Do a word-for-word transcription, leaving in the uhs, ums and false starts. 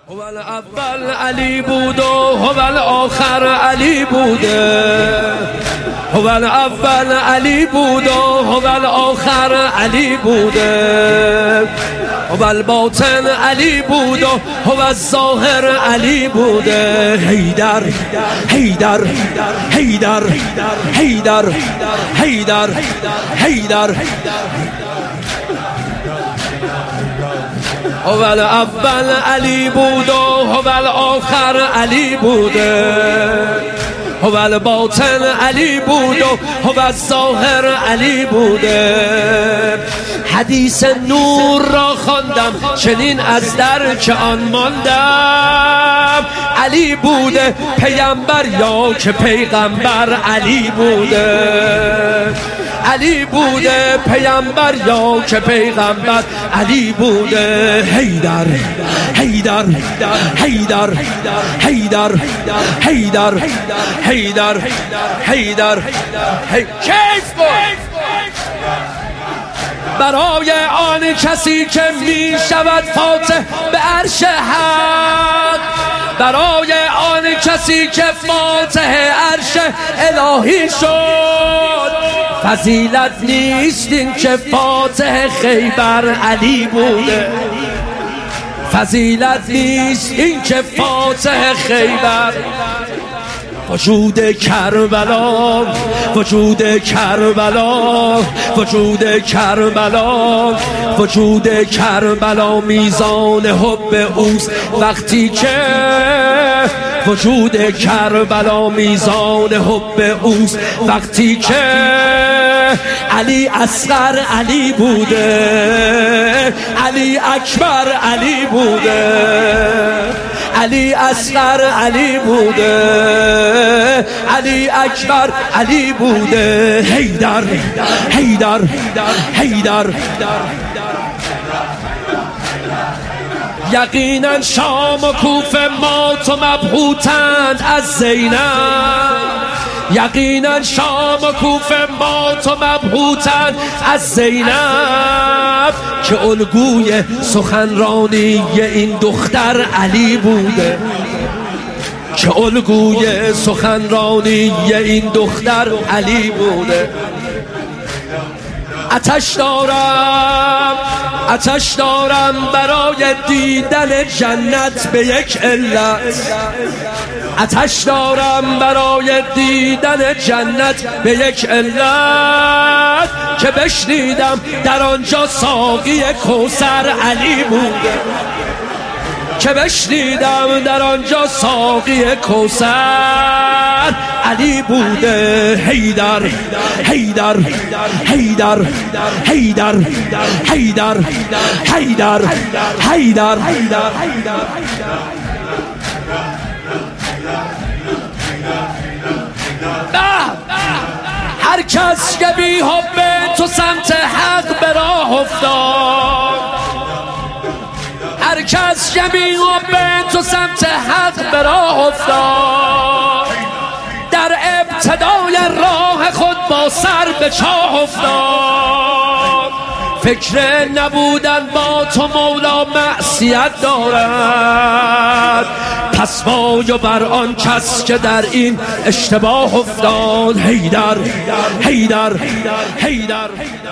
هو الاول علی بود و هو الاخر علی بوده. هو الاول علی بود و هو الاخر علی بوده. هو الباطن علی بود و هو الظاهر علی بوده. حیدر حیدر حیدر حیدر حیدر حیدر هو الاول علی بود و هو الاخر علی بوده. هو الباطن علی بود و هو الظاهر علی بوده. حدیث نور را خواندم چنین از در که آن ماندم. علی بوده پیامبر یا که پیغمبر علی بوده. علی بوده پیامبر یا که پیغمبر علی بوده. حیدر حیدر حیدر حیدر حیدر حیدر حیدر کیف کن برای آن کسی که می شود فاتح به عرش حق. برای آن کسی که فاتح عرش الهی شد. فضیلت نیست این که فاتح خیبر علی بوده. فضیلت نیست این که فاتح خیبر. وجود کربلا وجود کربلا وجود کربلا وجود کربلا میزان حب اوست وقتی که وجود کربلا میزان حب اوست وقتی که علی اصغر علی بوده. علی اکبر علی بوده. علی اصغر علی بوده. علی اکبر علی بوده. حیدر حیدر حیدر یقینا شام و کوفه مات و مبهوتند از زینب. یقینا شام و کوفه مات و مبهوتند از زینب که الگوی سخنرانی این دختر علی بوده. که الگوی سخنرانی این دختر علی بوده. آتش دارم آتش دارم برای دیدن جنت به یک علت. آتش دارم برای دیدن جنت به یک علت که بشنیدم در آنجا ساقی کوثر علی بوده. که بشنیدم در آنجا ساقی کوثر علی بوده. حیدر حیدر حیدر حیدر حیدر حیدر حیدر هر کس که بی حب تو سمت حق به راه افتاد. هر کس که بی حب تو سمت حق به راه افتاد. در ابتدای راه خود با سر به چاه افتاد. فکر نبودن با تو مولا معصیت دارد. پس وای بر آن کس که در این اشتباه افتاد. حیدر حیدر حیدر